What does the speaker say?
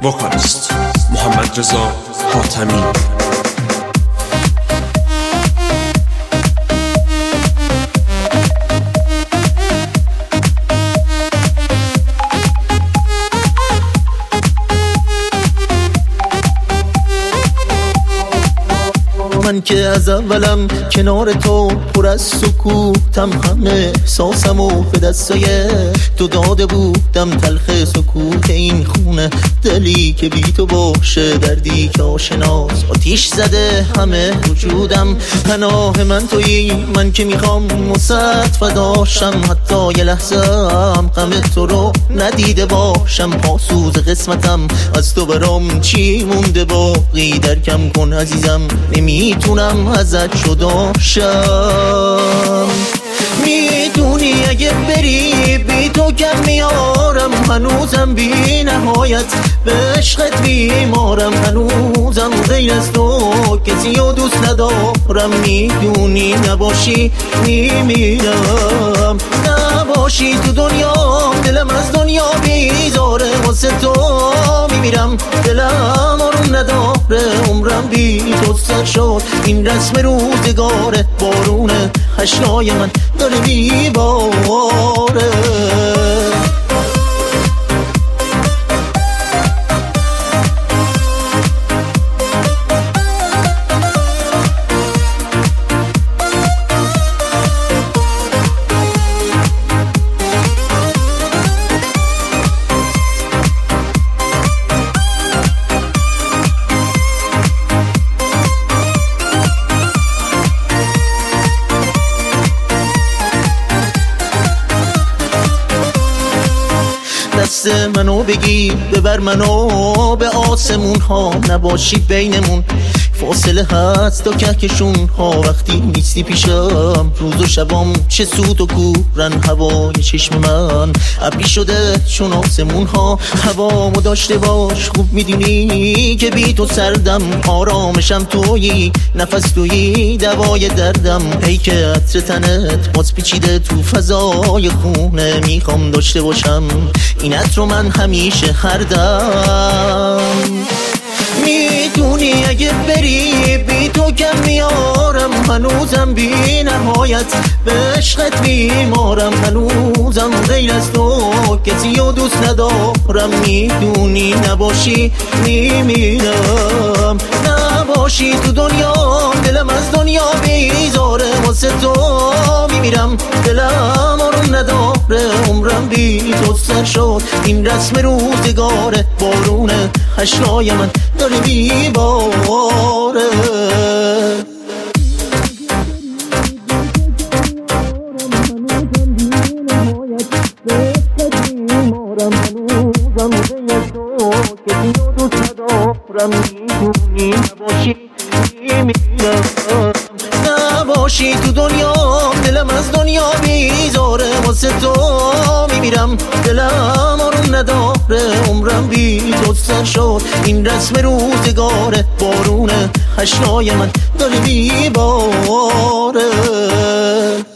وکالیست محمد رضا حاتمی. من که از اولم کنار تو پر از سکوتم، همه احساسمو به دستای تو داده بودم. تلخ سکوت این خونه، دلی که بی تو باشه، دردی که آشناس آتیش زده همه وجودم. پناه من تویی، من که میخوام واسط فداشم، حتی یه لحظه‌ام غم تو رو ندیده باشم. پاسوز قسمتم از تو برام چی مونده باقی؟ درکم کن عزیزم، نمیتونم ازت جداشم. میدونی اگه بری بی تو کم میارم، هنوزم بی نهایت به عشقت بیمارم. هنوزم غیر از تو کسی رو دوست ندارم. میدونی نباشی میمیرم، نباشی تو دنیا دلم از دنیا بیزاره. واسه تو میمیرم، دلم آروم نداره. عمرم بی تو سر شد، این رسم روزگاره. بارون اشکای من داره میباره. دست منو بگیر، ببر منو به آسمون ها. نباشی بینمون فاصله هست تا کهکشون ها. وقتی نیستی پیشم روز و شبام چه سود و کورن. هوای چشم من ابری شده چون آسمون ها. هوامو داشته باش، خوب میدونی که بی تو سردم. آرامشم تویی، نفس تویی، دوای دردم. ای که عطر تنت باز پیچیده تو فضای خونه. میخوام داشته باشم این عطر رو من همیشه هر دم. میدونی اگه بری بی تو کم میارم، هنوزم بی نهایت به عشقت بیمارم. هنوزم غیر از تو کسی رو دوست ندارم. میدونی نباشی میمیرم، نباشی تو دنیا دلم از دنیا بیزاره. واسه تو میمیرم، دلم آروم نداره. عمرم بی تو سر شد، این رسم روزگاره. بارون اشکای من داره میباره. نباشی تو دنیا دلم از دنیا بیزاره. واسه تو میمیرم، دلم آروم نداره. عمرم بی تو سر شد، این رسم روزگاره. بارون اشکای من داره میباره.